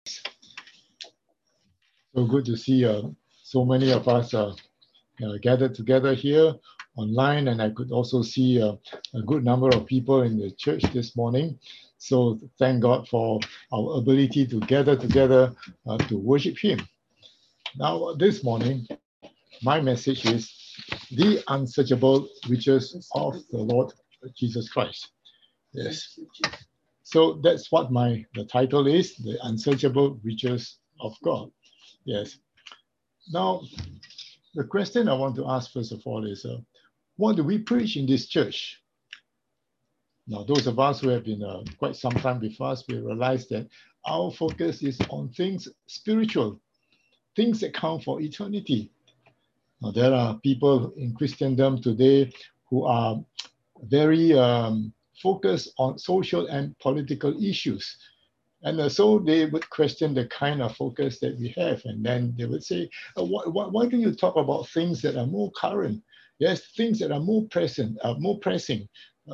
So good to see so many of us gathered together here online, and I could also see a good number of people in the church this morning. So thank God for our ability to gather together to worship Him. Now, this morning, my message is the unsearchable riches of the Lord Jesus Christ. Yes. So that's what the title is, the unsearchable riches of God. Yes. Now, the question I want to ask first of all is, what do we preach in this church? Now, those of us who have been quite some time with us, we realize that our focus is on things spiritual, things that count for eternity. Now, there are people in Christendom today who are very focused on social and political issues. And so they would question the kind of focus that we have. And then they would say, why don't you talk about things that are more current? Yes, things that are more present, more pressing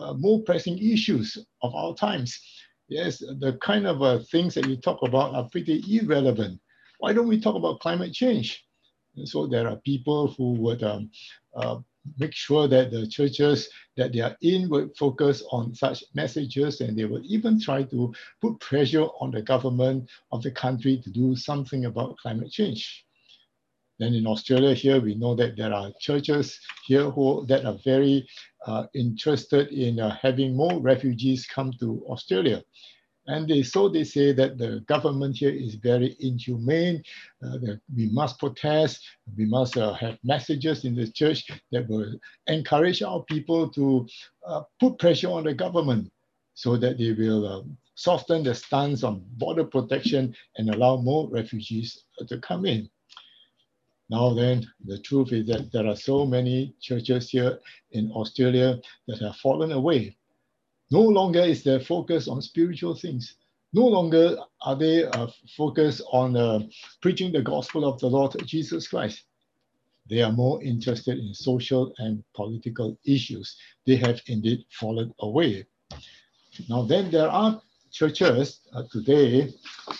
issues of our times. Yes, the kind of things that you talk about are pretty irrelevant. Why don't we talk about climate change? And so there are people who would make sure that the churches that they are in would focus on such messages, and they would even try to put pressure on the government of the country to do something about climate change. Then in Australia here, we know that there are churches here that are very interested in having more refugees come to Australia. And they say that the government here is very inhumane, that we must protest, we must have messages in the church that will encourage our people to put pressure on the government so that they will soften the stance on border protection and allow more refugees to come in. Now then, the truth is that there are so many churches here in Australia that have fallen away. No longer is their focus on spiritual things. No longer are they focused on preaching the gospel of the Lord Jesus Christ. They are more interested in social and political issues. They have indeed fallen away. Now then, there are churches today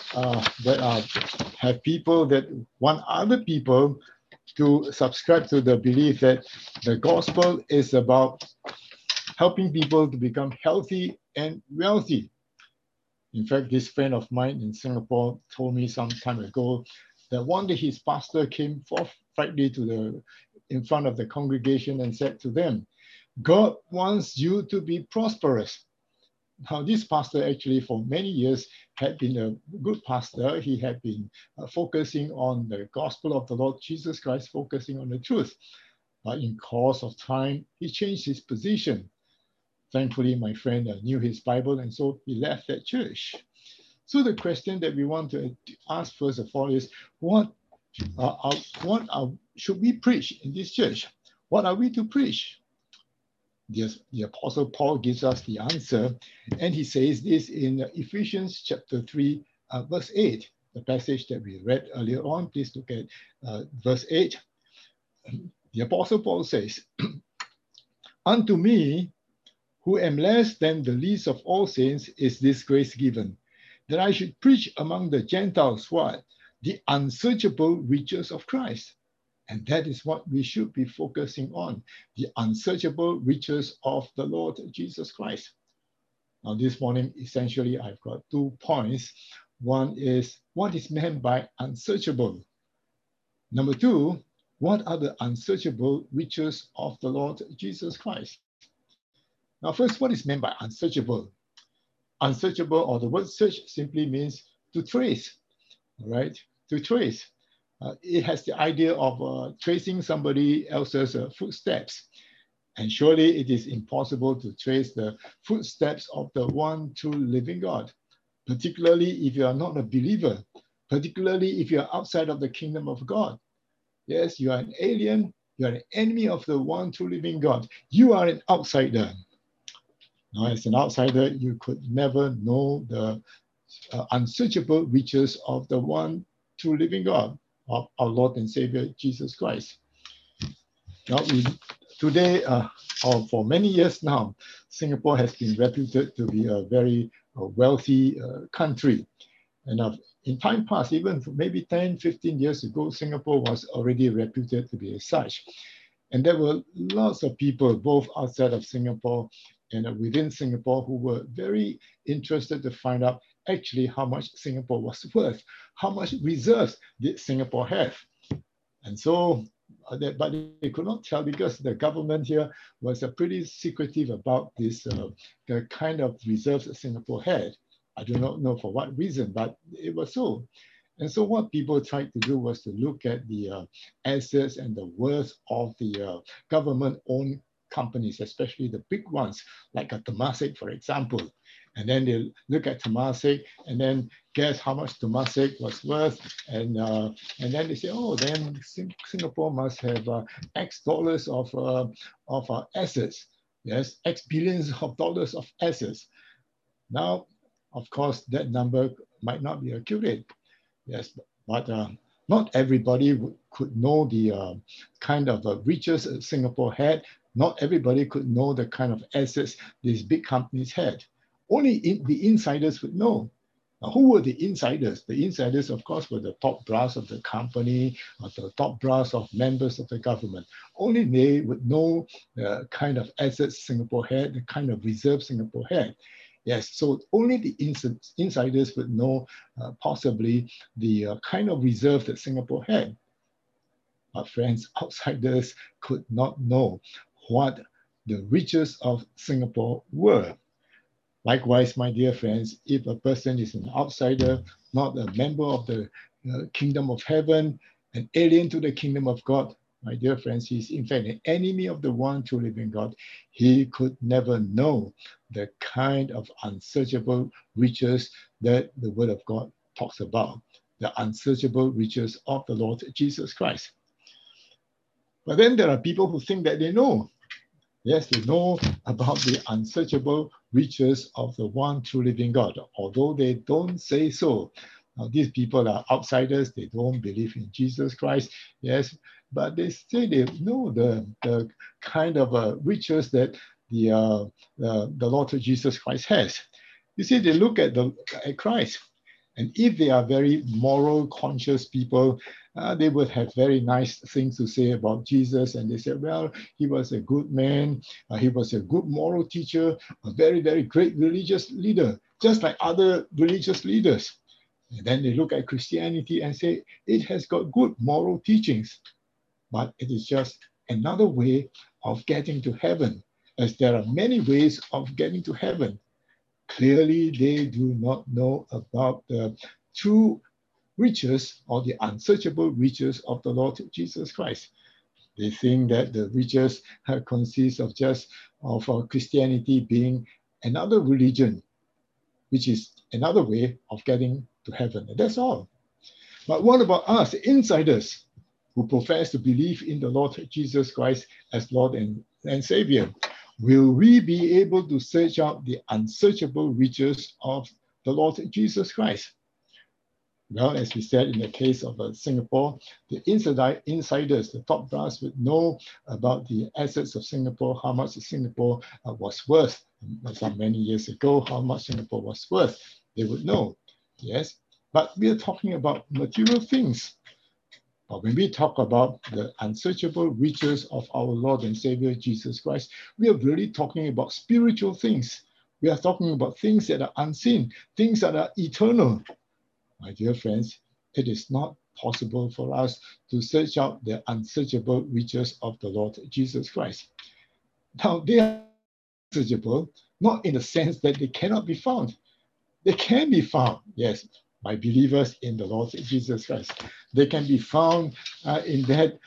that have people that want other people to subscribe to the belief that the gospel is about helping people to become healthy and wealthy. In fact, this friend of mine in Singapore told me some time ago that one day his pastor came forthrightly in front of the congregation and said to them, God wants you to be prosperous. Now, this pastor actually for many years had been a good pastor. He had been focusing on the gospel of the Lord Jesus Christ, focusing on the truth. But in course of time, he changed his position. Thankfully, my friend knew his Bible, and so he left that church. So the question that we want to ask first of all is, what should we preach in this church? What are we to preach? The Apostle Paul gives us the answer, and he says this in Ephesians chapter 3, verse 8, the passage that we read earlier on. Please look at verse 8. The Apostle Paul says, unto me, who am less than the least of all saints, is this grace given, that I should preach among the Gentiles what? The unsearchable riches of Christ. And that is what we should be focusing on, the unsearchable riches of the Lord Jesus Christ. Now this morning, essentially, I've got 2 points. One is, what is meant by unsearchable? Number 2, what are the unsearchable riches of the Lord Jesus Christ? Now first, what is meant by unsearchable? Unsearchable, or the word search, simply means to trace, all right? To trace. It has the idea of tracing somebody else's footsteps. And surely it is impossible to trace the footsteps of the one true living God, particularly if you are not a believer, particularly if you are outside of the kingdom of God. Yes, you are an alien, you are an enemy of the one true living God. You are an outsider. Now, as an outsider, you could never know the unsearchable riches of the one true living God, of our Lord and Savior, Jesus Christ. Now, today, or for many years now, Singapore has been reputed to be a very wealthy country. And in time past, even maybe 10, 15 years ago, Singapore was already reputed to be as such. And there were lots of people, both outside of Singapore and within Singapore, who were very interested to find out actually how much Singapore was worth, how much reserves did Singapore have. And so, but they could not tell because the government here was pretty secretive about this, the kind of reserves that Singapore had. I do not know for what reason, but it was so. And so what people tried to do was to look at the assets and the worth of the government-owned companies, especially the big ones, like a Temasek, for example. And then they look at Temasek and then guess how much Temasek was worth. And then they say, oh, then Singapore must have X dollars of assets. Yes, X billions of dollars of assets. Now, of course, that number might not be accurate. Yes, but not everybody could know the kind of riches Singapore had. Not everybody could know the kind of assets these big companies had. Only the insiders would know. Now, who were the insiders? The insiders, of course, were the top brass of the company, or the top brass of members of the government. Only they would know the kind of assets Singapore had, the kind of reserves Singapore had. Yes, so only the insiders would know possibly the kind of reserve that Singapore had. But friends, outsiders could not know what the riches of Singapore were. Likewise, my dear friends, if a person is an outsider, not a member of the kingdom of heaven, an alien to the kingdom of God, my dear friends, he's in fact an enemy of the one true living God. He could never know the kind of unsearchable riches that the word of God talks about, the unsearchable riches of the Lord Jesus Christ. But then there are people who think that they know. Yes, they know about the unsearchable riches of the one true living God, although they don't say so. Now, these people are outsiders. They don't believe in Jesus Christ. Yes, but they say they know the kind of riches that the Lord Jesus Christ has. You see, they look at Christ. And if they are very moral, conscious people, they would have very nice things to say about Jesus. And they say, well, he was a good man. He was a good moral teacher, a very, very great religious leader, just like other religious leaders. And then they look at Christianity and say, it has got good moral teachings, but it is just another way of getting to heaven, as there are many ways of getting to heaven. Clearly, they do not know about the true riches or the unsearchable riches of the Lord Jesus Christ. They think that the riches consist of just Christianity being another religion, which is another way of getting to heaven. And that's all. But what about us, insiders, who profess to believe in the Lord Jesus Christ as Lord and Savior? Will we be able to search out the unsearchable riches of the Lord Jesus Christ? Well, as we said in the case of Singapore, the insiders, the top brass, would know about the assets of Singapore, how much Singapore was worth. Some many years ago, how much Singapore was worth. They would know, yes. But we are talking about material things. But when we talk about the unsearchable riches of our Lord and Savior Jesus Christ, we are really talking about spiritual things. We are talking about things that are unseen, things that are eternal. My dear friends, it is not possible for us to search out the unsearchable riches of the Lord Jesus Christ. Now, they are unsearchable, not in the sense that they cannot be found. They can be found, yes, by believers in the Lord Jesus Christ. They can be found in that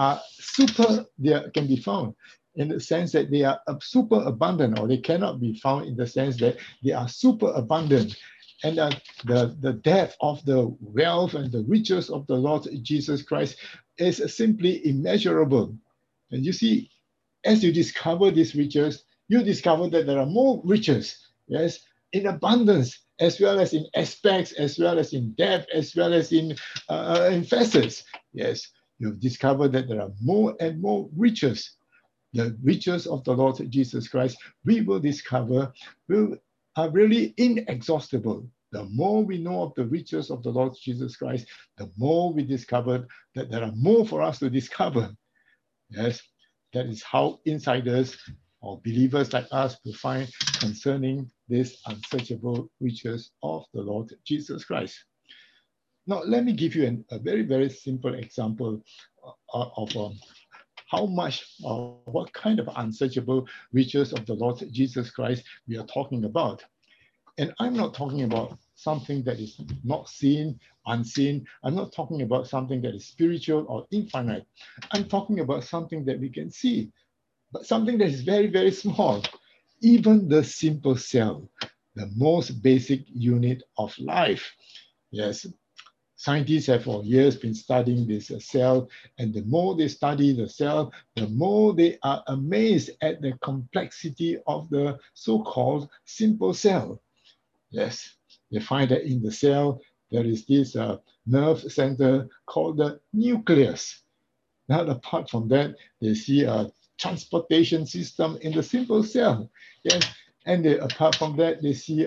they can be found in the sense that they are super abundant, or they cannot be found in the sense that they are super abundant. And the depth of the wealth and the riches of the Lord Jesus Christ is simply immeasurable. And you see, as you discover these riches, you discover that there are more riches, yes, in abundance, as well as in aspects, as well as in depth, as well as in facets. Yes, you've discovered that there are more and more riches. The riches of the Lord Jesus Christ, we will discover, are really inexhaustible. The more we know of the riches of the Lord Jesus Christ, the more we discover that there are more for us to discover. Yes, that is how insiders or believers like us will find concerning this unsearchable riches of the Lord Jesus Christ. Now, let me give you a very, very simple example of how much or what kind of unsearchable riches of the Lord Jesus Christ we are talking about. And I'm not talking about something that is not seen, unseen. I'm not talking about something that is spiritual or infinite. I'm talking about something that we can see, but something that is very, very small. Even the simple cell, the most basic unit of life. Yes, scientists have for years been studying this cell, and the more they study the cell, the more they are amazed at the complexity of the so-called simple cell. Yes, they find that in the cell, there is this nerve center called the nucleus. Now, apart from that, they see a transportation system in the simple cell. Yes, and apart from that, they see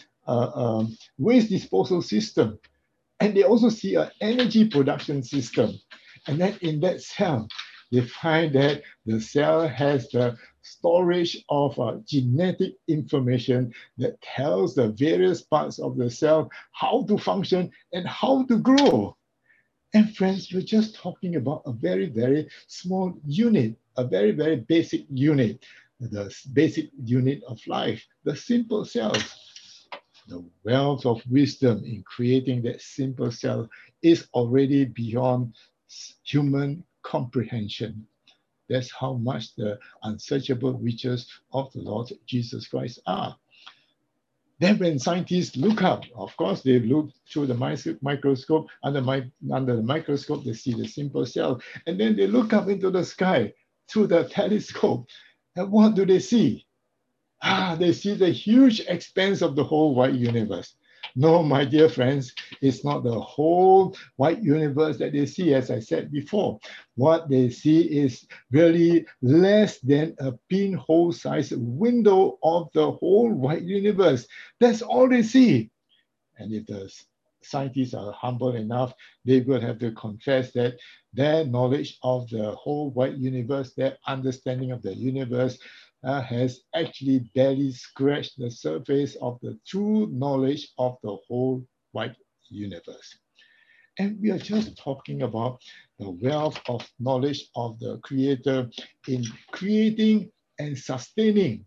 a waste disposal system. And they also see an energy production system. And then in that cell, they find that the cell has the storage of genetic information that tells the various parts of the cell how to function and how to grow. And friends, we're just talking about a very, very small unit, a very, very basic unit, the basic unit of life, the simple cells. The wealth of wisdom in creating that simple cell is already beyond human comprehension. That's how much the unsearchable riches of the Lord Jesus Christ are. Then when scientists look up, of course, they look through the microscope. Under the microscope, they see the simple cell. And then they look up into the sky through the telescope. And what do they see? They see the huge expanse of the whole wide universe. No, my dear friends, it's not the whole wide universe that they see, as I said before. What they see is really less than a pinhole-sized window of the whole wide universe. That's all they see. And if the scientists are humble enough, they will have to confess that their knowledge of the whole wide universe, their understanding of the universe, has actually barely scratched the surface of the true knowledge of the whole wide universe. And we are just talking about the wealth of knowledge of the Creator in creating and sustaining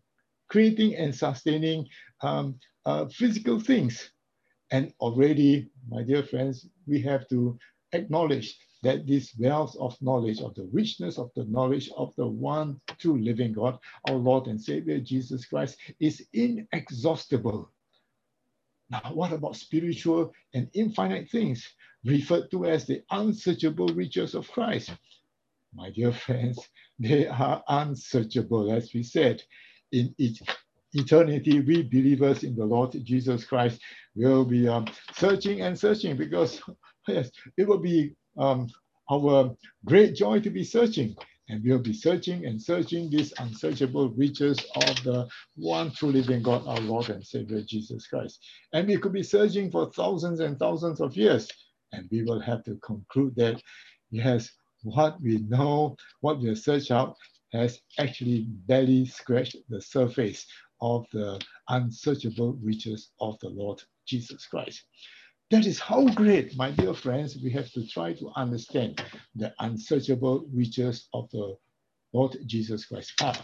physical things. And already, my dear friends, we have to acknowledge that this wealth of knowledge, of the richness of the knowledge of the one true living God, our Lord and Savior Jesus Christ, is inexhaustible. Now, what about spiritual and infinite things, referred to as the unsearchable riches of Christ? My dear friends, they are unsearchable, as we said. In eternity, we believers in the Lord Jesus Christ will be searching and searching, because yes, it will be our great joy to be searching. And we'll be searching and searching these unsearchable riches of the one true living God, our Lord and Savior Jesus Christ. And we could be searching for thousands and thousands of years. And we will have to conclude that, yes, what we know, what we have searched out, has actually barely scratched the surface of the unsearchable riches of the Lord Jesus Christ. That is how great, my dear friends, we have to try to understand the unsearchable riches of the Lord Jesus Christ are.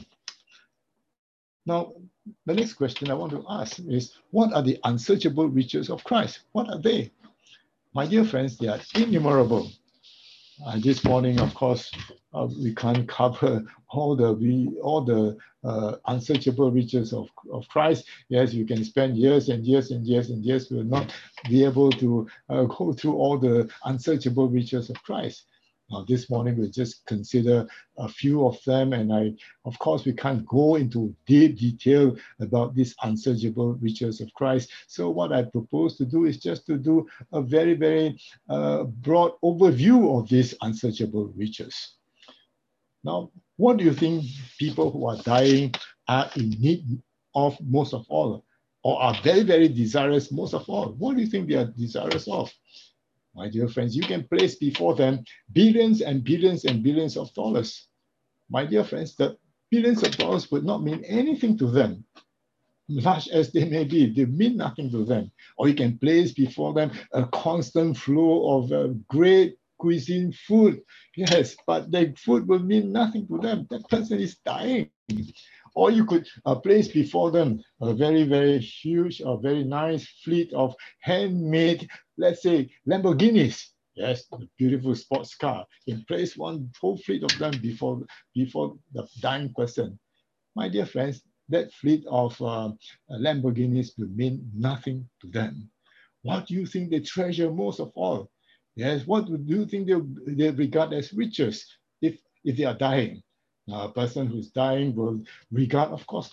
Now, the next question I want to ask is, what are the unsearchable riches of Christ? What are they? My dear friends, they are innumerable. This morning, of course, we can't cover all the unsearchable riches of Christ. Yes, you can spend years and years and years and years. We will not be able to go through all the unsearchable riches of Christ. Now, this morning, we'll just consider a few of them. And of course, we can't go into deep detail about these unsearchable riches of Christ. So what I propose to do is just to do a very, very broad overview of these unsearchable riches. Now, what do you think people who are dying are in need of most of all? or are very, very desirous most of all. What do you think they are desirous of? My dear friends, you can place before them billions and billions and billions of dollars. My dear friends, the billions of dollars would not mean anything to them. Large as they may be, they mean nothing to them. Or you can place before them a constant flow of great cuisine food. Yes, but the food will mean nothing to them. That person is dying. Or you could place before them a very, very huge or very nice fleet of handmade, let's say, Lamborghinis. Yes, the beautiful sports car. You can place one whole fleet of them before the dying person. My dear friends, that fleet of Lamborghinis will mean nothing to them. What do you think they treasure most of all? Yes, what do you think they regard as riches if they are dying? Now, a person who's dying will regard, of course,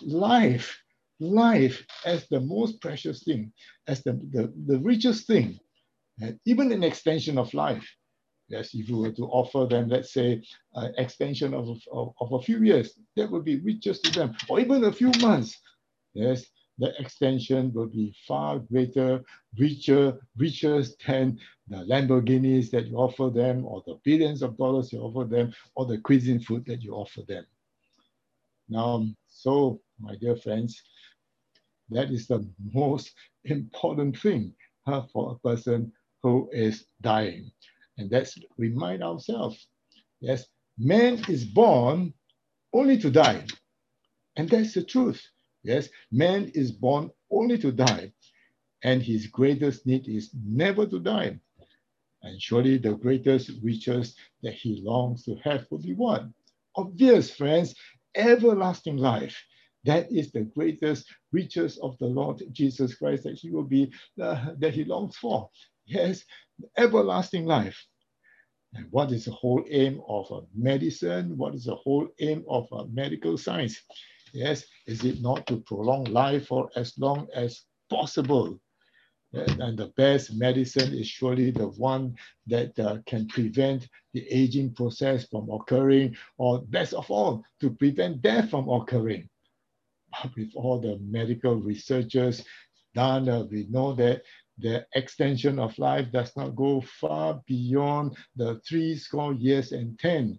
life as the most precious thing, as the richest thing, and even an extension of life. Yes, if you were to offer them, let's say, an extension of a few years, that would be riches to them, or even a few months. Yes, the extension will be far greater, richer than the Lamborghinis that you offer them, or the billions of dollars you offer them, or the cuisine food that you offer them. Now, so my dear friends, that is the most important thing for a person who is dying. And let's remind ourselves, yes, man is born only to die. And that's the truth. Yes, man is born only to die. And his greatest need is never to die. And surely the greatest riches that he longs to have will be what? Obvious, friends, everlasting life. That is the greatest riches of the Lord Jesus Christ that he will be, that he longs for. Yes, everlasting life. And what is the whole aim of medicine? What is the whole aim of medical science? Yes, is it not to prolong life for as long as possible? And the best medicine is surely the one that can prevent the aging process from occurring, or best of all, to prevent death from occurring. But with all the medical researches done, we know that the extension of life does not go far beyond the 70 years and 10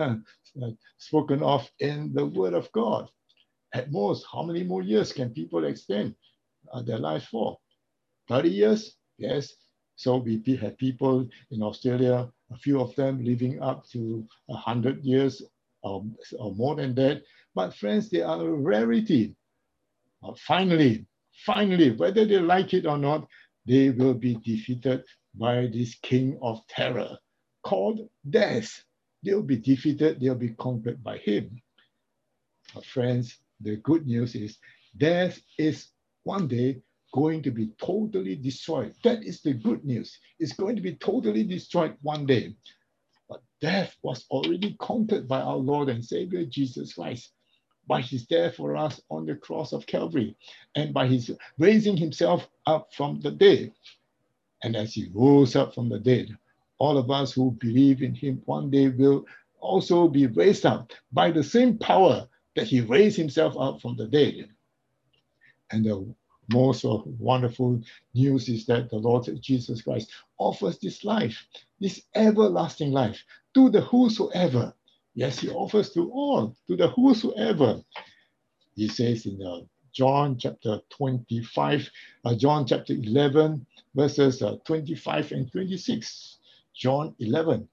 spoken of in the Word of God. At most, how many more years can people extend their life for? 30 years? Yes. So we have people in Australia, a few of them living up to 100 years or more than that. But friends, they are a rarity. Finally, whether they like it or not, they will be defeated by this king of terror called death. They'll be defeated, they'll be conquered by him. But friends, the good news is death is one day going to be totally destroyed. That is the good news. It's going to be totally destroyed one day. But death was already conquered by our Lord and Savior Jesus Christ, by his death for us on the cross of Calvary, and by his raising himself up from the dead. And as he rose up from the dead, all of us who believe in him one day will also be raised up by the same power that he raised himself up from the dead. And the most wonderful news is that the Lord Jesus Christ offers this life, this everlasting life, to the whosoever. Yes, he offers to all, to the whosoever. He says in John chapter 25, John chapter 11, verses 25 and 26. John 11,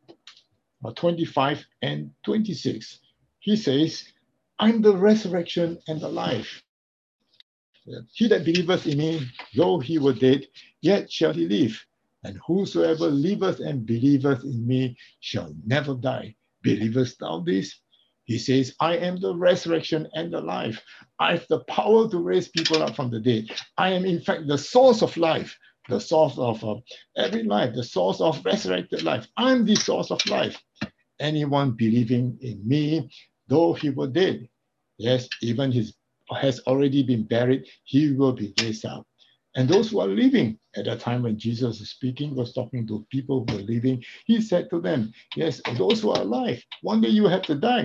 25 and 26. He says, I'm the resurrection and the life. He that believeth in me, though he were dead, yet shall he live. And whosoever liveth and believeth in me shall never die. Believest thou this? He says, I am the resurrection and the life. I have the power to raise people up from the dead. I am, in fact, the source of life, the source of every life, the source of resurrected life. I'm the source of life. Anyone believing in me, though he were dead, yes, even his has already been buried, he will be raised up. And those who are living at that time when Jesus is speaking, was talking to people who were living, he said to them, yes, those who are alive, one day you have to die,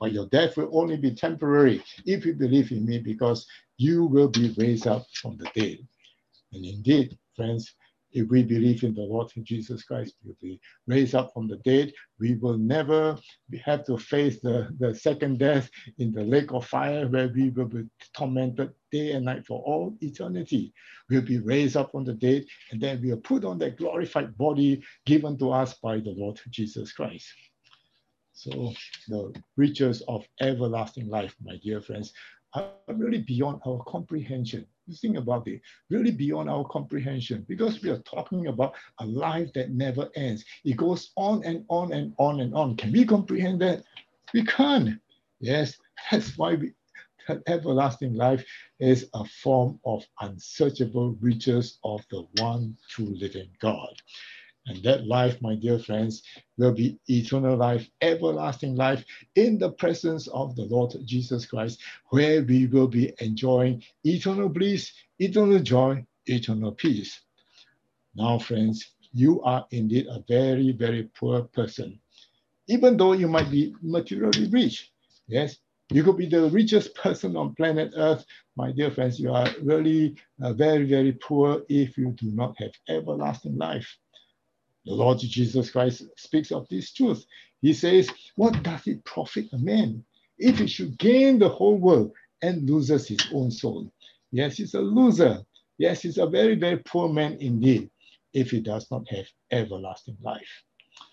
but your death will only be temporary if you believe in me, because you will be raised up from the dead. And indeed, friends, if we believe in the Lord Jesus Christ, we will be raised up from the dead. We will never have to face the second death in the lake of fire, where we will be tormented day and night for all eternity. We'll be raised up from the dead, and then we will put on that glorified body given to us by the Lord Jesus Christ. So the riches of everlasting life, my dear friends, are really beyond our comprehension. You think about it, really beyond our comprehension, because we are talking about a life that never ends. It goes on and on and on and on. Can we comprehend that? We can't. Yes, that's why that everlasting life is a form of unsearchable riches of the one true living God. And that life, my dear friends, will be eternal life, everlasting life in the presence of the Lord Jesus Christ, where we will be enjoying eternal bliss, eternal joy, eternal peace. Now, friends, you are indeed a very, very poor person. Even though you might be materially rich, yes, you could be the richest person on planet Earth. My dear friends, you are really very, very poor if you do not have everlasting life. The Lord Jesus Christ speaks of this truth. He says, what does it profit a man if he should gain the whole world and loses his own soul? Yes, he's a loser. Yes, he's a very, very poor man indeed if he does not have everlasting life.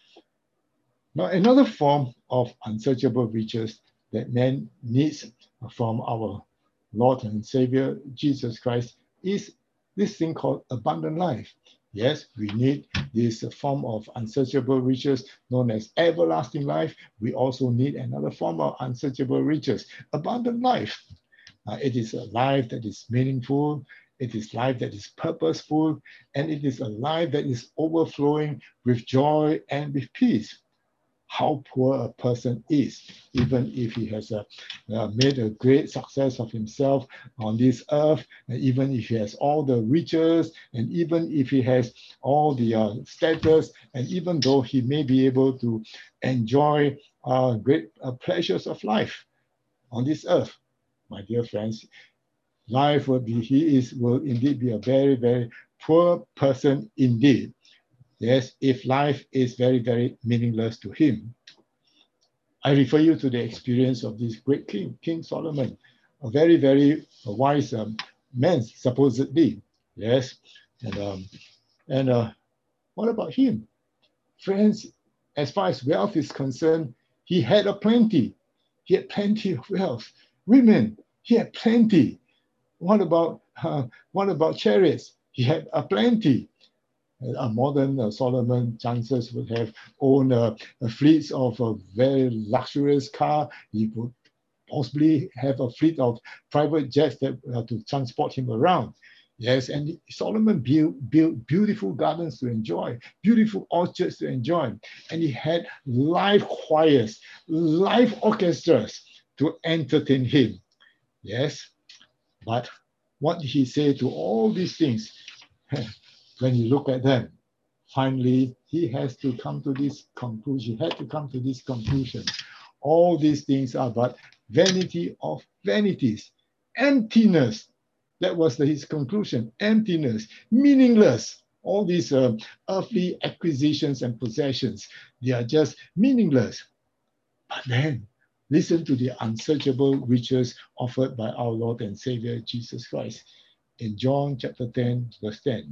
Now, another form of unsearchable riches that man needs from our Lord and Savior Jesus Christ is this thing called abundant life. Yes, we need this form of unsearchable riches known as everlasting life. We also need another form of unsearchable riches, abundant life. It is a life that is meaningful. It is life that is purposeful, and it is a life that is overflowing with joy and with peace. How poor a person is, even if he has made a great success of himself on this earth, and even if he has all the riches, and even if he has all the status, and even though he may be able to enjoy great pleasures of life on this earth, my dear friends, life will indeed be a very, very poor person indeed. Yes, if life is very, very meaningless to him. I refer you to the experience of this great king, King Solomon, a very, very wise man, supposedly. Yes, and what about him? Friends, as far as wealth is concerned, he had a plenty. He had plenty of wealth. Women, he had plenty. What about chariots? He had a plenty. A modern Solomon chances would have owned fleets of a very luxurious car. He would possibly have a fleet of private jets that to transport him around. Yes, and Solomon built beautiful gardens to enjoy, beautiful orchards to enjoy, and he had live choirs, live orchestras to entertain him. Yes, but what did he say to all these things? When you look at them, finally, he has to come to this conclusion. He had to come to this conclusion. All these things are but vanity of vanities, emptiness. That was his conclusion. Emptiness, meaningless. All these earthly acquisitions and possessions, they are just meaningless. But then, listen to the unsearchable riches offered by our Lord and Savior Jesus Christ. In John chapter 10, verse 10.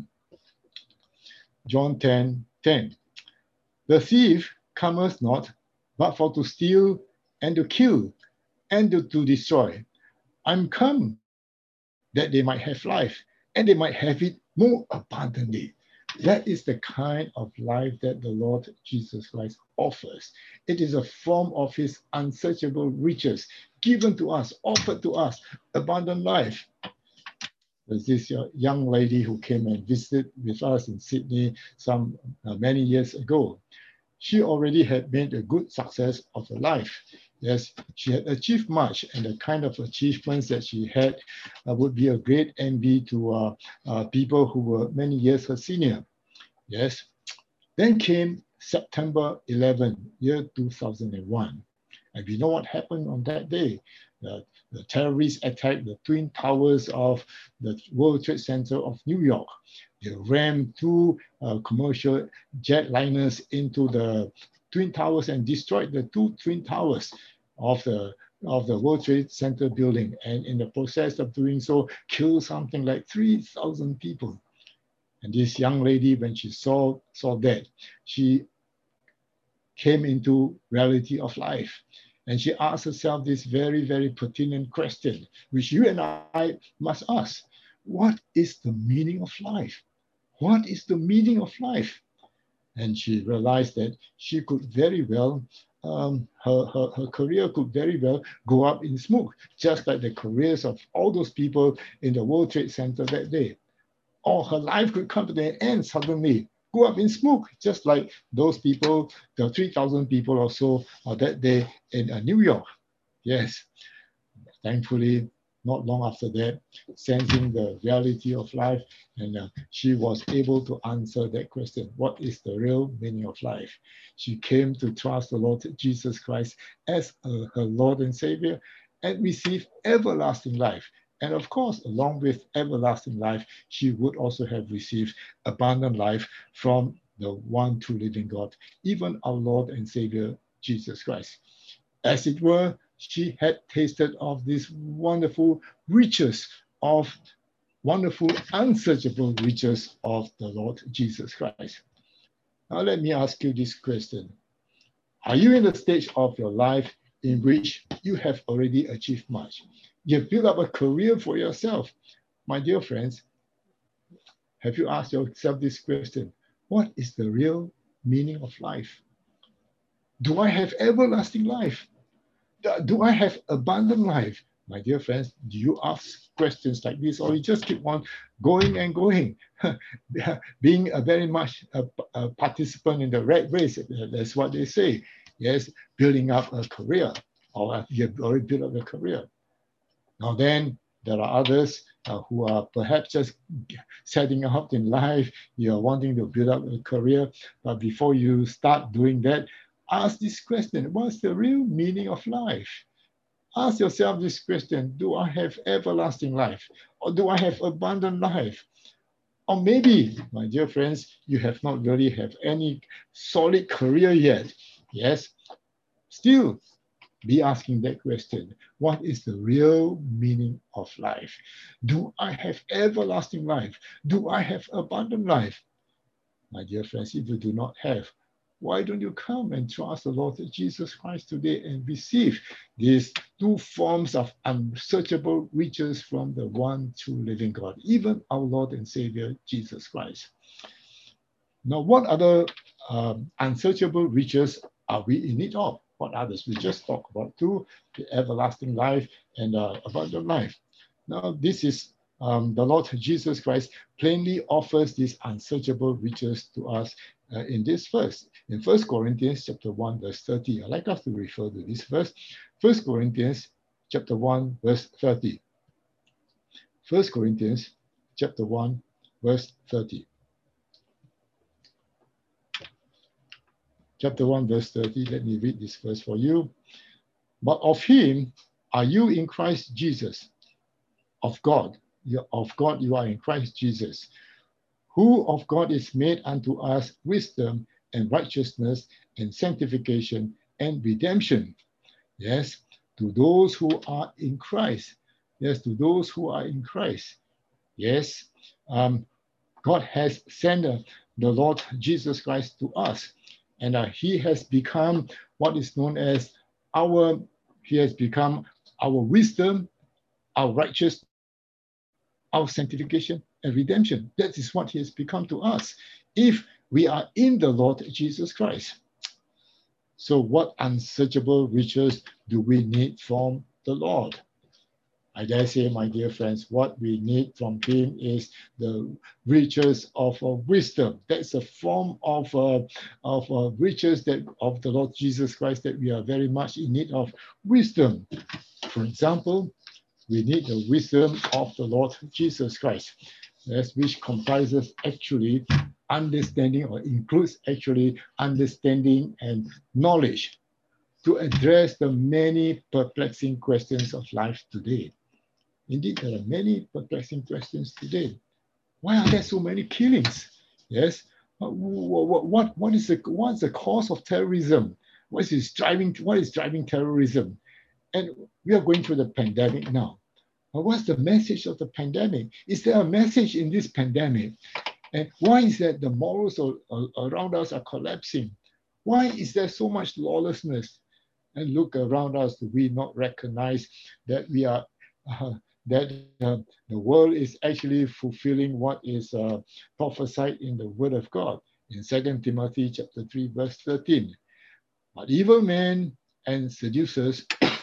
John 10:10. The thief cometh not, but for to steal and to kill and to destroy. I'm come that they might have life, and they might have it more abundantly. That is the kind of life that the Lord Jesus Christ offers. It is a form of his unsearchable riches given to us, offered to us, abundant life. There's this young lady who came and visited with us in Sydney some many years ago. She already had made a good success of her life. Yes, she had achieved much, and the kind of achievements that she had would be a great envy to people who were many years her senior. Yes. Then came September 11, year 2001. And we know what happened on that day. The terrorists attacked the Twin Towers of the World Trade Center of New York. They rammed two commercial jetliners into the Twin Towers and destroyed the two Twin Towers of the World Trade Center building. And in the process of doing so, killed something like 3,000 people. And this young lady, when she saw that, she came into reality of life. And she asked herself this very, very pertinent question, which you and I must ask. What is the meaning of life? What is the meaning of life? And she realized that she could very well, her career could very well go up in smoke, just like the careers of all those people in the World Trade Center that day. Or her life could come to an end suddenly, go up in smoke, just like those people, the 3,000 people or so that day in New York. Yes, thankfully, not long after that, sensing the reality of life, and she was able to answer that question, what is the real meaning of life? She came to trust the Lord Jesus Christ as her Lord and Savior and receive everlasting life. And of course, along with everlasting life, she would also have received abundant life from the one true living God, even our Lord and Savior, Jesus Christ. As it were, she had tasted of these wonderful riches of wonderful, unsearchable riches of the Lord Jesus Christ. Now let me ask you this question. Are you in the stage of your life in which you have already achieved much? You've built up a career for yourself. My dear friends, have you asked yourself this question? What is the real meaning of life? Do I have everlasting life? Do I have abundant life? My dear friends, do you ask questions like this, or you just keep on going and going, being very much a participant in the rat race? That's what they say. Yes, building up a career, or you've already built up a career. Now then, there are others who are perhaps just setting out in life. You're wanting to build up a career, but before you start doing that, ask this question: what's the real meaning of life? Ask yourself this question: do I have everlasting life? Or do I have abundant life? Or maybe, my dear friends, you have not really have any solid career yet. Yes, still be asking that question. What is the real meaning of life? Do I have everlasting life? Do I have abundant life? My dear friends, if you do not have, why don't you come and trust the Lord Jesus Christ today and receive these two forms of unsearchable riches from the one true living God, even our Lord and Savior, Jesus Christ. Now, what other unsearchable riches are we in need of? What others? We just talked about two, the everlasting life and abundant life. Now, this is the Lord Jesus Christ plainly offers these unsearchable riches to us in this verse. In 1 Corinthians chapter 1, verse 30. I'd like us to refer to this verse. 1 Corinthians chapter 1, verse 30. 1 Corinthians chapter 1, verse 30. Chapter 1, verse 30. Let me read this verse for you. But of him are you in Christ Jesus. Of God you are in Christ Jesus, who of God is made unto us wisdom and righteousness and sanctification and redemption. Yes, to those who are in Christ. Yes, to those who are in Christ. Yes, God has sent the Lord Jesus Christ to us, and he has become what is known as he has become our wisdom, our righteousness, our sanctification and redemption. That is what he has become to us if we are in the Lord Jesus Christ. So what unsearchable riches do we need from the Lord? I dare say, my dear friends, what we need from him is the riches of wisdom. That's a form of riches of the Lord Jesus Christ that we are very much in need of. Wisdom. For example, we need the wisdom of the Lord Jesus Christ, yes, which comprises actually understanding, or includes actually understanding and knowledge. to address the many perplexing questions of life today. Indeed, there are many perplexing questions today. Why are there so many killings? Yes. What's the cause of terrorism? What is driving terrorism? And we are going through the pandemic now. What's the message of the pandemic? Is there a message in this pandemic? And why is that the morals around us are collapsing? Why is there so much lawlessness? And look around us, do we not recognize that we are the world is actually fulfilling what is prophesied in the Word of God in 2 Timothy chapter 3, verse 13. But evil men and seducers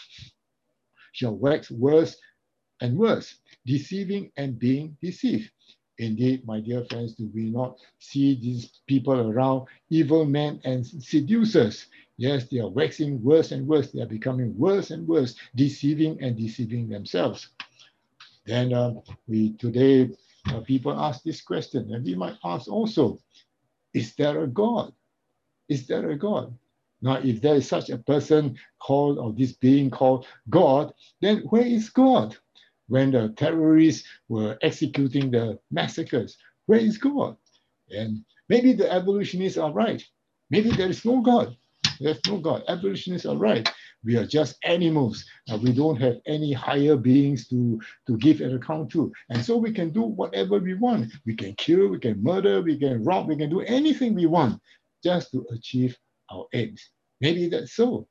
shall wax worse and worse, deceiving and being deceived. Indeed, my dear friends, do we not see these people around, evil men and seducers? Yes, they are waxing worse and worse. They are becoming worse and worse, deceiving and deceiving themselves. Then today, people ask this question, and we might ask also, is there a God? Is there a God? Now, if there is such a person called, or this being called God, then where is God? When the terrorists were executing the massacres, where is God? And maybe the evolutionists are right. Maybe there is no God. There's no God. Evolutionists are right. We are just animals. We don't have any higher beings to give an account to. And so we can do whatever we want. We can kill, we can murder, we can rob, we can do anything we want just to achieve our aims. Maybe that's so.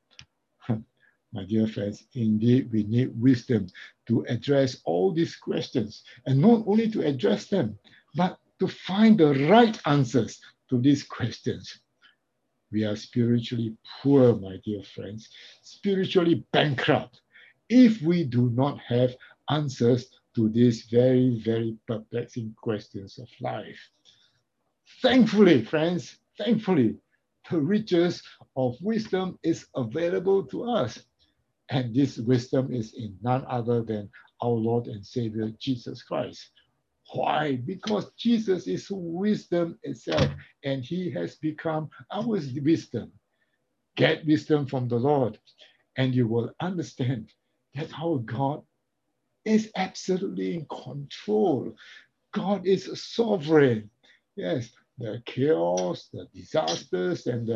My dear friends, indeed, we need wisdom to address all these questions, and not only to address them, but to find the right answers to these questions. We are spiritually poor, my dear friends, spiritually bankrupt, if we do not have answers to these very, very perplexing questions of life. Thankfully, friends, thankfully, the riches of wisdom is available to us. And this wisdom is in none other than our Lord and Savior, Jesus Christ. Why? Because Jesus is wisdom itself, and he has become our wisdom. Get wisdom from the Lord, and you will understand that our God is absolutely in control. God is sovereign. Yes, the chaos, the disasters, and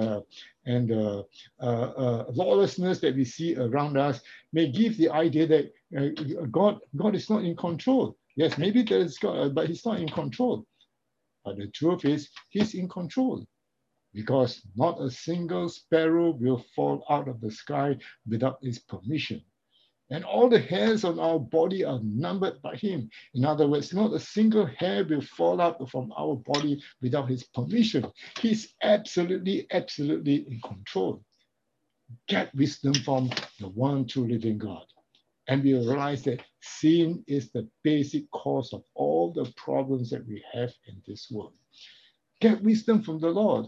the lawlessness that we see around us may give the idea that God is not in control. Yes, maybe there's God, but he's not in control. But the truth is, he's in control, because not a single sparrow will fall out of the sky without his permission. And all the hairs on our body are numbered by him. In other words, not a single hair will fall out from our body without his permission. He's absolutely, absolutely in control. Get wisdom from the one true living God. And we realize that sin is the basic cause of all the problems that we have in this world. Get wisdom from the Lord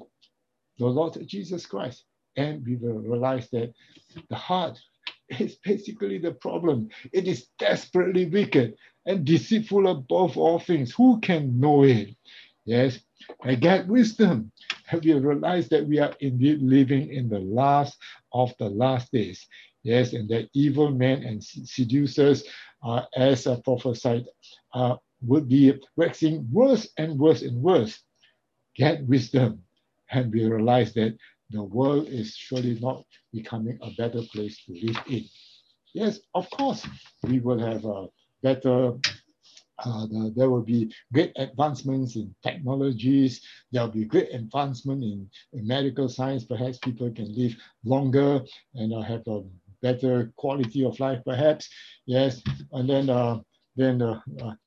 Jesus Christ. And we will realize that the heart is basically the problem. It is desperately wicked and deceitful above all things. Who can know it? Yes, and get wisdom. And we realize that we are indeed living in the last of the last days. Yes, and that evil men and seducers, as prophesied, would be waxing worse and worse and worse. Get wisdom. And we realize that the world is surely not becoming a better place to live in. Yes, of course, we will have a better, there will be great advancements in technologies, there will be great advancement in medical science, perhaps people can live longer and have a better quality of life, perhaps, yes, and then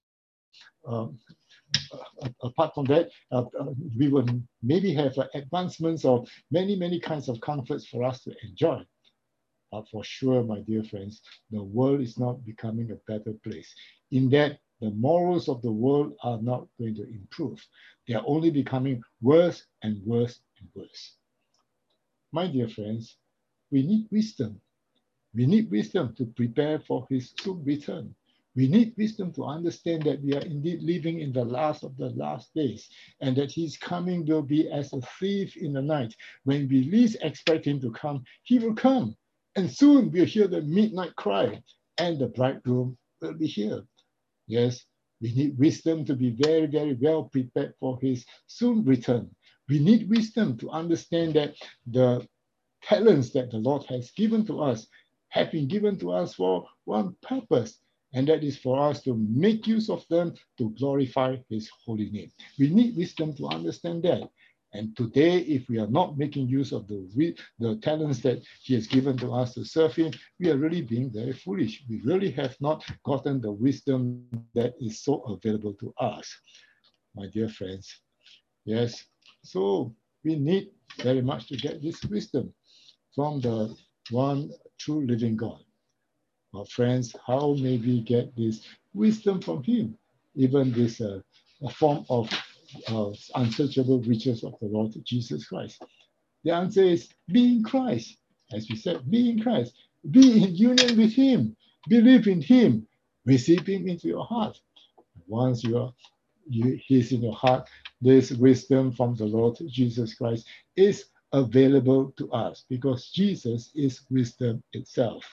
apart from that, we will maybe have advancements of many, many kinds of comforts for us to enjoy. But for sure, my dear friends, the world is not becoming a better place. In that, the morals of the world are not going to improve. They are only becoming worse and worse and worse. My dear friends, we need wisdom. We need wisdom to prepare for his soon return. We need wisdom to understand that we are indeed living in the last of the last days, and that his coming will be as a thief in the night. When we least expect him to come, he will come. And soon we'll hear the midnight cry, and the bridegroom will be here. Yes, we need wisdom to be very, very well prepared for his soon return. We need wisdom to understand that the talents that the Lord has given to us have been given to us for one purpose, and that is for us to make use of them to glorify his holy name. We need wisdom to understand that. And today, if we are not making use of the talents that he has given to us to serve him, we are really being very foolish. We really have not gotten the wisdom that is so available to us, my dear friends. Yes, so we need very much to get this wisdom from the one true living God. Our friends, how may we get this wisdom from him? Even this a form of unsearchable riches of the Lord Jesus Christ. The answer is be in Christ. As we said, be in Christ. Be in union with him. Believe in him. Receive him into your heart. Once he's in your heart, this wisdom from the Lord Jesus Christ is available to us because Jesus is wisdom itself.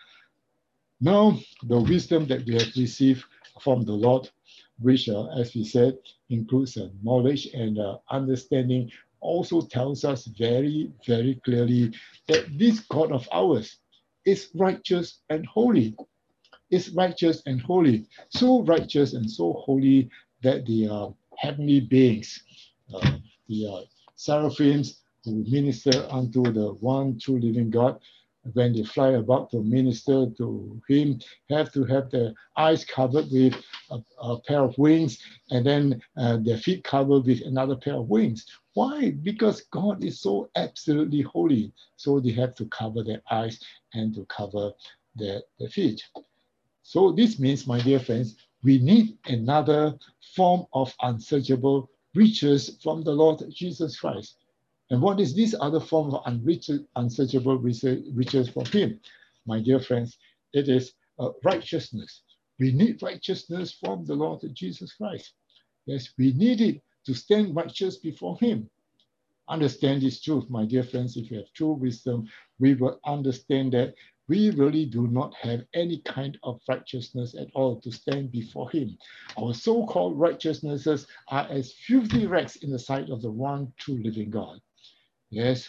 Now, the wisdom that we have received from the Lord, which, as we said, includes knowledge and understanding, also tells us very, very clearly that this God of ours is righteous and holy. Is righteous and holy, so righteous and so holy that the heavenly beings, the seraphims who minister unto the one true living God, when they fly about to minister to him, have to have their eyes covered with a pair of wings and then their feet covered with another pair of wings. Why? Because God is so absolutely holy. So they have to cover their eyes and to cover their feet. So this means, my dear friends, we need another form of unsearchable riches from the Lord Jesus Christ. And what is this other form of unsearchable riches from him? My dear friends, it is righteousness. We need righteousness from the Lord Jesus Christ. Yes, we need it to stand righteous before him. Understand this truth, my dear friends. If you have true wisdom, we will understand that we really do not have any kind of righteousness at all to stand before him. Our so-called righteousnesses are as filthy rags in the sight of the one true living God. Yes,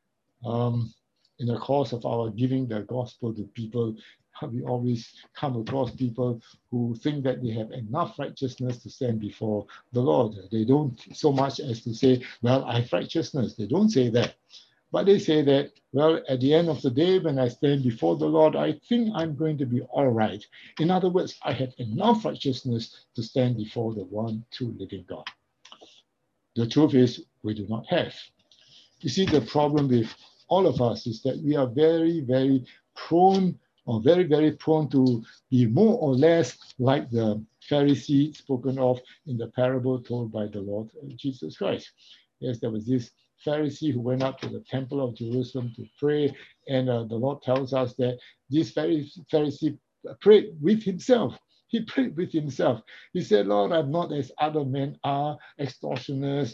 in the course of our giving the gospel to people, we always come across people who think that they have enough righteousness to stand before the Lord. They don't so much as to say, well, I have righteousness. They don't say that. But they say that, well, at the end of the day, when I stand before the Lord, I think I'm going to be all right. In other words, I have enough righteousness to stand before the one true living God. The truth is, we do not have. You see, the problem with all of us is that we are very, very prone or very, very prone to be more or less like the Pharisee spoken of in the parable told by the Lord Jesus Christ. Yes, there was this Pharisee who went up to the temple of Jerusalem to pray, and the Lord tells us that this Pharisee prayed with himself. He prayed with himself. He said, Lord, I'm not as other men are, extortioners,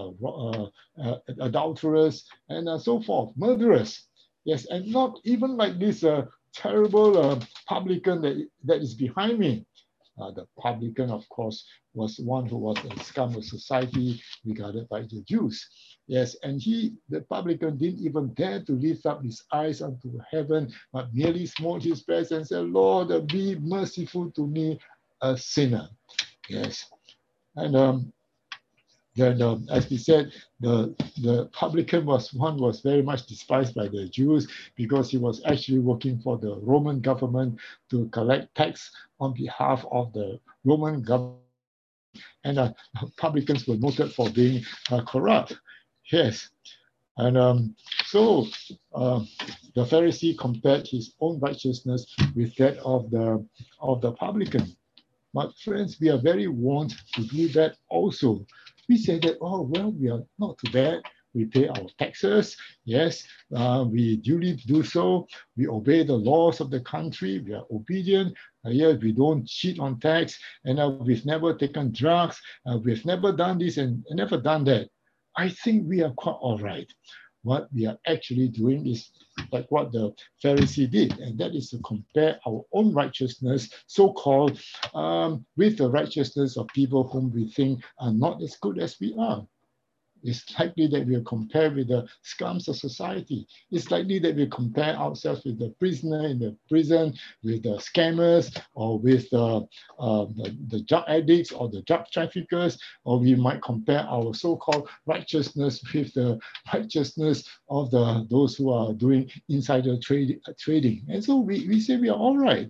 adulterers, and so forth, murderers. Yes, and not even like this terrible publican that is behind me. The publican, of course, was one who was a scum of society regarded by the Jews. Yes, and the publican, didn't even dare to lift up his eyes unto heaven, but merely smote his breast and said, Lord, be merciful to me, a sinner. Yes, and then, as we said, the publican was very much despised by the Jews because he was actually working for the Roman government to collect tax on behalf of the Roman government. And publicans were noted for being corrupt. Yes. And so the Pharisee compared his own righteousness with that of the publican. But friends, we are very wont to do that also. We say that, oh, well, we are not too bad. We pay our taxes. Yes, we duly do so. We obey the laws of the country. We are obedient. Yes, we don't cheat on tax. And we've never taken drugs. We've never done this and never done that. I think we are quite all right. What we are actually doing is like what the Pharisee did, and that is to compare our own righteousness, so-called, with the righteousness of people whom we think are not as good as we are. It's likely that we'll compare with the scums of society. It's likely that we compare ourselves with the prisoner in the prison, with the scammers, or with the drug addicts or the drug traffickers, or we might compare our so-called righteousness with the righteousness of those who are doing insider trading. And so we say we are all right.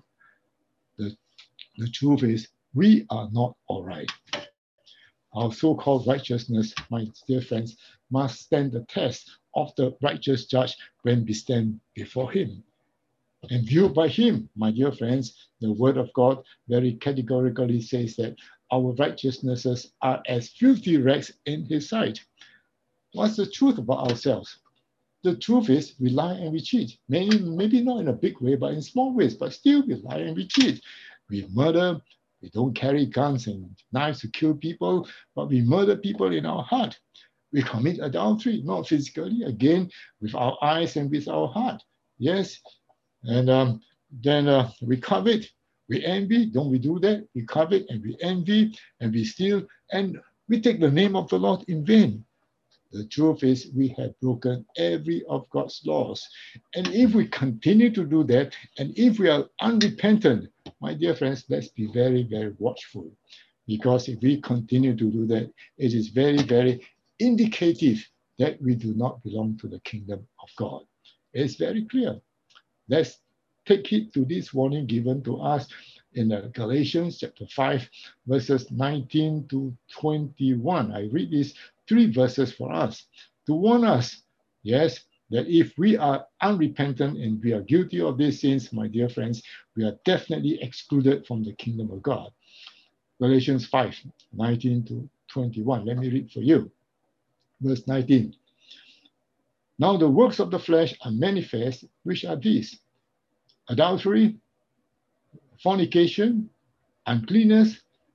The truth is we are not all right. Our so-called righteousness, my dear friends, must stand the test of the righteous judge when we stand before him. And viewed by him, my dear friends, the word of God very categorically says that our righteousnesses are as filthy rags in his sight. What's the truth about ourselves? The truth is we lie and we cheat. Maybe not in a big way, but in small ways, but still we lie and we cheat. We murder. We don't carry guns and knives to kill people, but we murder people in our heart. We commit adultery, not physically, again, with our eyes and with our heart. Yes, and then we covet, we envy. Don't we do that? We covet and we envy and we steal and we take the name of the Lord in vain. The truth is we have broken every of God's laws. And if we continue to do that, and if we are unrepentant, my dear friends, let's be very, very watchful. Because if we continue to do that, it is very, very indicative that we do not belong to the kingdom of God. It's very clear. Let's take heed to this warning given to us in Galatians chapter 5, verses 19 to 21. I read these 3 verses for us to warn us, yes, that if we are unrepentant and we are guilty of these sins, my dear friends, we are definitely excluded from the kingdom of God. Galatians 5, 19 to 21. Let me read for you. Verse 19. Now the works of the flesh are manifest, which are these: adultery, fornication, uncleanness,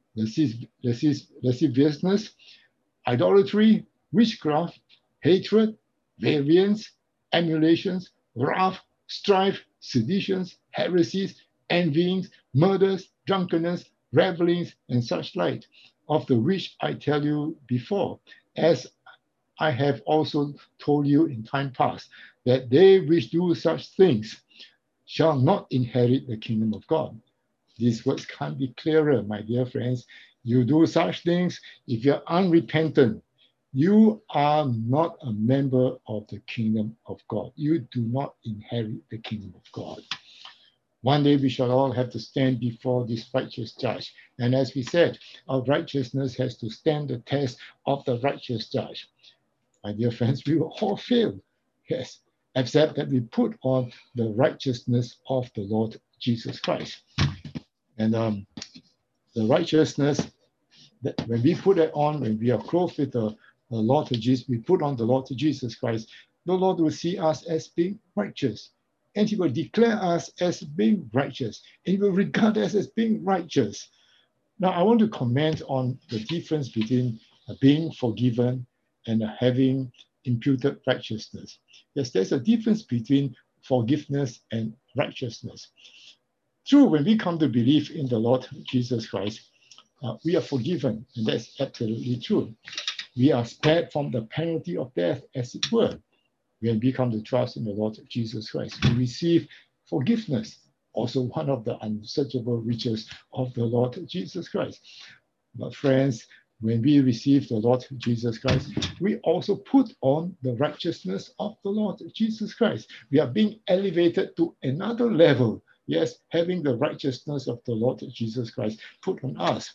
lasciviousness, idolatry, witchcraft, hatred, variance, emulations, wrath, strife, seditions, heresies, envyings, murders, drunkenness, revelings, and such like, of the which I tell you before, as I have also told you in time past, that they which do such things shall not inherit the kingdom of God. These words can't be clearer, my dear friends. You do such things, if you're unrepentant, you are not a member of the kingdom of God. You do not inherit the kingdom of God. One day we shall all have to stand before this righteous judge. And as we said, our righteousness has to stand the test of the righteous judge. My dear friends, we will all fail, yes, except that we put on the righteousness of the Lord Jesus Christ. And the righteousness, that when we put it on, when we are clothed with the Lord Jesus, we put on the Lord Jesus Christ, the Lord will see us as being righteous. And he will declare us as being righteous. And he will regard us as being righteous. Now, I want to comment on the difference between being forgiven and having imputed righteousness. Yes, there's a difference between forgiveness and righteousness. True, when we come to believe in the Lord Jesus Christ, we are forgiven, and that's absolutely true. We are spared from the penalty of death, as it were. When we come to trust in the Lord Jesus Christ, we receive forgiveness, also one of the unsearchable riches of the Lord Jesus Christ. But friends, when we receive the Lord Jesus Christ, we also put on the righteousness of the Lord Jesus Christ. We are being elevated to another level. Yes, having the righteousness of the Lord Jesus Christ put on us.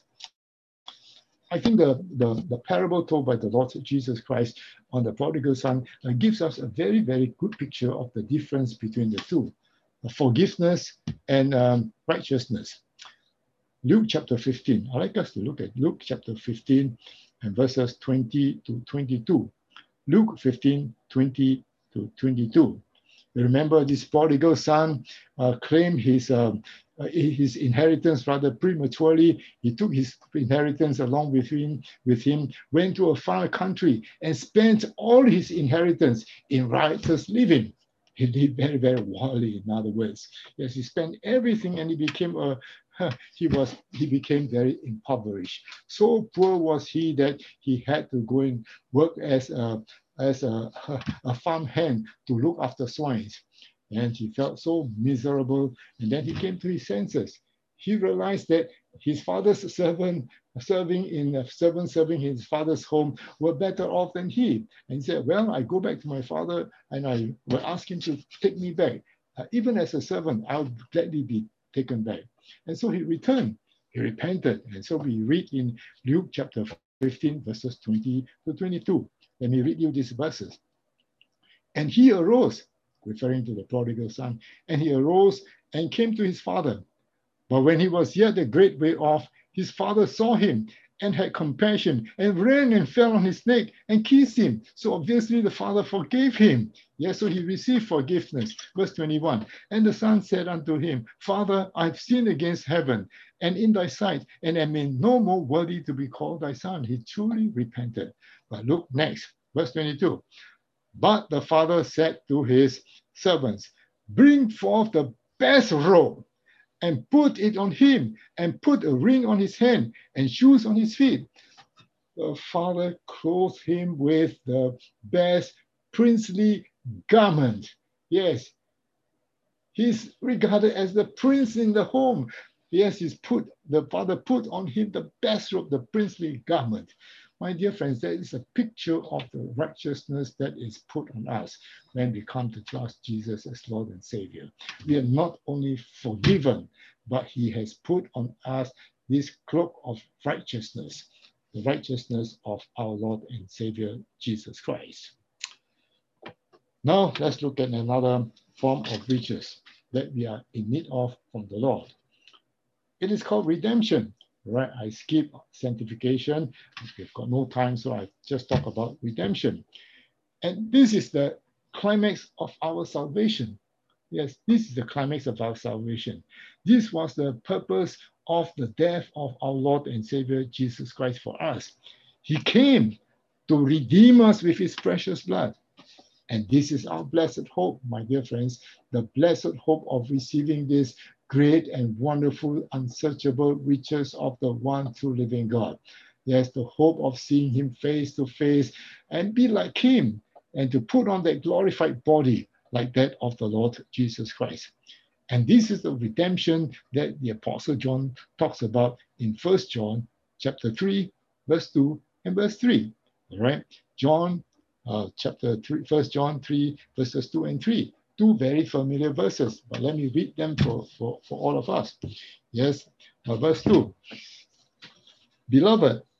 I think the parable told by the Lord Jesus Christ on the prodigal son gives us a very, very good picture of the difference between the two, forgiveness and righteousness. Luke chapter 15. I'd like us to look at Luke chapter 15 and verses 20 to 22. Luke 15, 20 to 22. You remember this prodigal son claimed his his inheritance rather prematurely. He took his inheritance along with him, went to a far country and spent all his inheritance in riotous living. He lived very, very wildly, in other words. Yes, he spent everything and he became he became very impoverished. So poor was he that he had to go and work as a farm hand to look after swines. And he felt so miserable. And then he came to his senses. He realized that his father's serving his father's home were better off than he. And he said, well, I go back to my father and I will ask him to take me back. Even as a servant, I'll gladly be taken back. And so he returned. He repented. And so we read in Luke chapter 15, verses 20 to 22. Let me read you these verses. And he arose, referring to the prodigal son, and he arose and came to his father. But when he was yet a great way off, his father saw him and had compassion and ran and fell on his neck and kissed him. So obviously the father forgave him. Yes, so he received forgiveness. Verse 21, and the son said unto him, Father, I've sinned against heaven and in thy sight, and am no more worthy to be called thy son. He truly repented. But look next, verse 22. But the father said to his servants, bring forth the best robe and put it on him, and put a ring on his hand and shoes on his feet. The father clothed him with the best princely garment. Yes, he's regarded as the prince in the home. Yes, the father put on him the best robe, the princely garment. My dear friends, that is a picture of the righteousness that is put on us when we come to trust Jesus as Lord and Savior. We are not only forgiven, but he has put on us this cloak of righteousness, the righteousness of our Lord and Savior, Jesus Christ. Now, let's look at another form of riches that we are in need of from the Lord. It is called redemption. Right, I skip sanctification. We've got no time, so I just talk about redemption. And this is the climax of our salvation. Yes, this is the climax of our salvation. This was the purpose of the death of our Lord and Savior Jesus Christ for us. He came to redeem us with his precious blood. And this is our blessed hope, my dear friends, the blessed hope of receiving this great and wonderful, unsearchable riches of the one true living God. There's the hope of seeing him face to face and be like him, and to put on that glorified body like that of the Lord Jesus Christ. And this is the redemption that the Apostle John talks about in 1 John chapter 3, verse 2 and verse 3. All right, chapter 3, 1 John 3, verses 2 and 3. Two very familiar verses, but let me read them for all of us. Yes, verse 2. Beloved,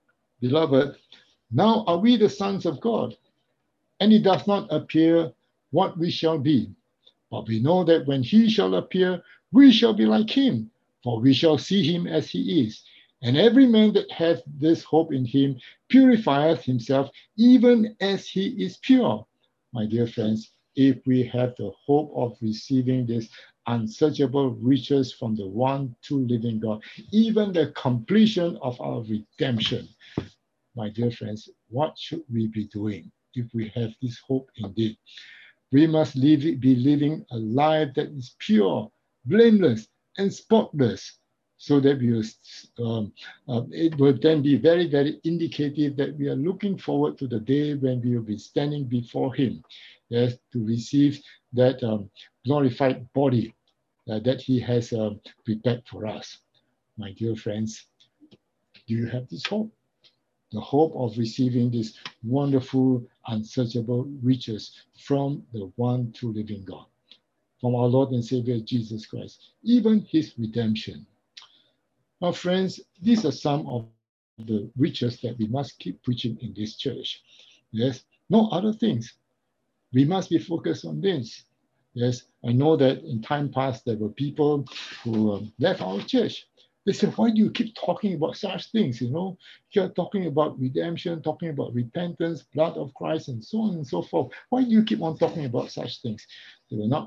now are we the sons of God, and it does not appear what we shall be. But we know that when he shall appear, we shall be like him, for we shall see him as he is. And every man that hath this hope in him purifieth himself, even as he is pure. My dear friends, if we have the hope of receiving this unsearchable riches from the one true living God, even the completion of our redemption, my dear friends, what should we be doing if we have this hope indeed? We must be living a life that is pure, blameless, and spotless, so that it will then be very, very indicative that we are looking forward to the day when we will be standing before him, yes, to receive that glorified body that he has prepared for us. My dear friends, do you have this hope? The hope of receiving this wonderful, unsearchable riches from the one true living God, from our Lord and Savior Jesus Christ, even his redemption. Now, friends, these are some of the riches that we must keep preaching in this church. Yes, no other things. We must be focused on this. Yes, I know that in time past there were people who left our church. They said, why do you keep talking about such things? You know, you're talking about redemption, talking about repentance, blood of Christ, and so on and so forth. Why do you keep on talking about such things? They were not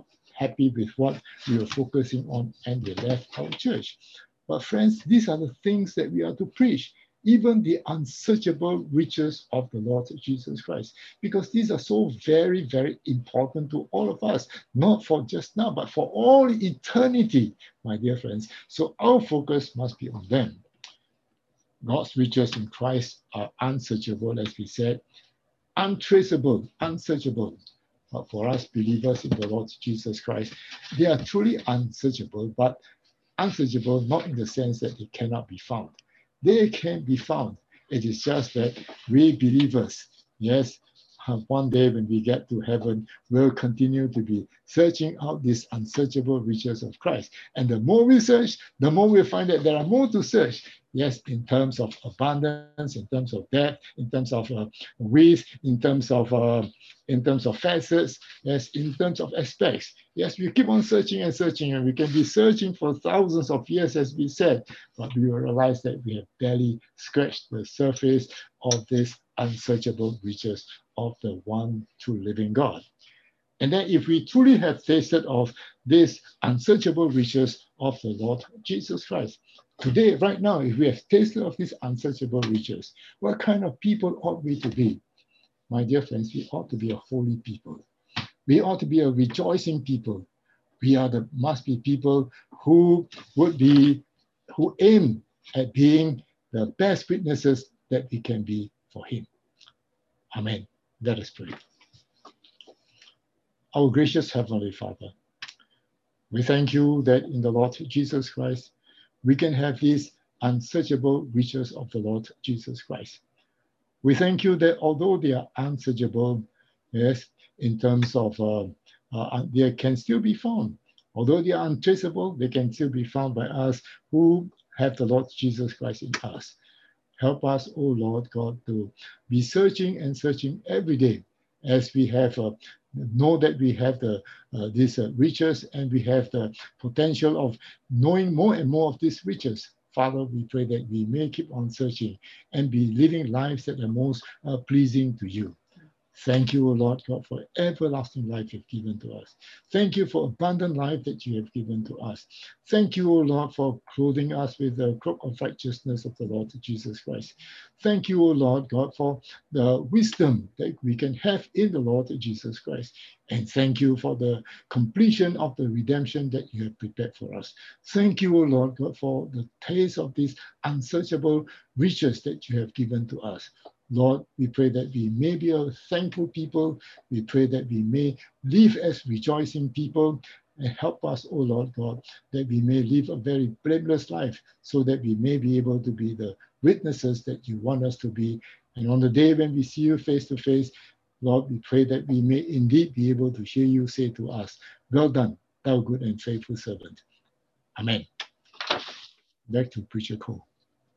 happy with what we were focusing on and they left our church. But friends, these are the things that we are to preach, even the unsearchable riches of the Lord Jesus Christ, because these are so very, very important to all of us, not for just now, but for all eternity, my dear friends. So our focus must be on them. God's riches in Christ are unsearchable, as we said, untraceable, unsearchable. But for us believers in the Lord Jesus Christ, they are truly unsearchable, but unsearchable not in the sense that they cannot be found. They can be found. It is just that we believers, yes, one day when we get to heaven, we'll continue to be searching out these unsearchable riches of Christ. And the more we search, the more we find that there are more to search. Yes, in terms of abundance, in terms of depth, in terms of width, in terms of facets, yes, in terms of aspects. Yes, we keep on searching and searching, and we can be searching for thousands of years, as we said, but we will realize that we have barely scratched the surface of these unsearchable riches of the one true living God. And then if we truly have tasted of these unsearchable riches of the Lord Jesus Christ, today, right now, if we have tasted of these unsearchable riches, what kind of people ought we to be? My dear friends, we ought to be a holy people. We ought to be a rejoicing people. We must be people who aim at being the best witnesses that we can be for Him. Amen. Let us pray. Our gracious Heavenly Father, we thank you that in the Lord Jesus Christ, we can have these unsearchable riches of the Lord Jesus Christ. We thank you that although they are unsearchable, yes, in terms of they can still be found. Although they are untraceable, they can still be found by us who have the Lord Jesus Christ in us. Help us, O Lord God, to be searching and searching every day as we have know that we have these riches and we have the potential of knowing more and more of these riches. Father, we pray that we may keep on searching and be living lives that are most pleasing to you. Thank you, O Lord God, for everlasting life you've given to us. Thank you for abundant life that you have given to us. Thank you, O Lord, for clothing us with the cloak of righteousness of the Lord Jesus Christ. Thank you, O Lord God, for the wisdom that we can have in the Lord Jesus Christ. And thank you for the completion of the redemption that you have prepared for us. Thank you, O Lord God, for the taste of these unsearchable riches that you have given to us. Lord, we pray that we may be a thankful people. We pray that we may live as rejoicing people, and help us, O Lord God, that we may live a very blameless life so that we may be able to be the witnesses that you want us to be. And on the day when we see you face to face, Lord, we pray that we may indeed be able to hear you say to us, well done, thou good and faithful servant. Amen. Back to Preacher Cole.